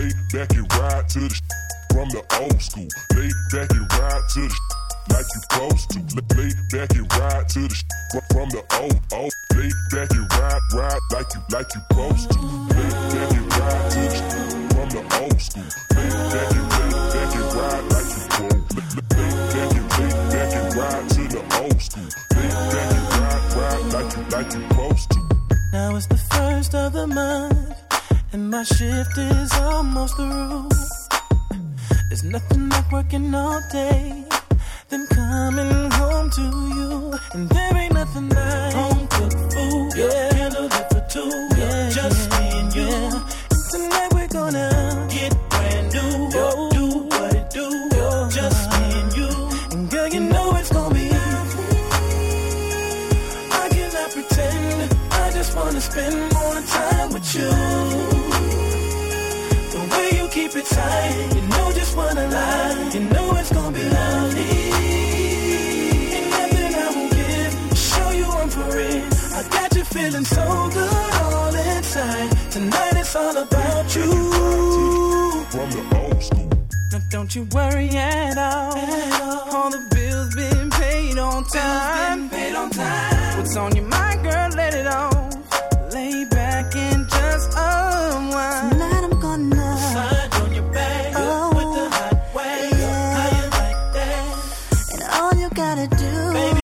Lay back and ride to the from the old school. Lay back and ride to the like you supposed to. Lay back and ride to the from the old. Lay back and ride like you supposed to. Lay back and ride to the from the old school. Lay back and ride like you supposed to. Lay back and ride to the old school. Lay back and ride like you supposed to. Now it's the first of the month, and my shift is almost through. There's nothing like working all day, then coming home to you. And there ain't nothing like home cooked food. Yeah, handle it for two. Yeah, just me and you. Yeah. And tonight we're gonna get brand new. Do what it do. Just me and you. And girl, you know it's gonna be lovely. I cannot pretend. I just wanna spend more time with you. The way you keep it tight, you know just what I like. You know it's gonna be lovely. Ain't nothing I won't give to show you I'm for real. I got you feeling so good all inside. Tonight it's all about you. From the old school. Now don't you worry at all. All the bills been paid on time. What's on your mind?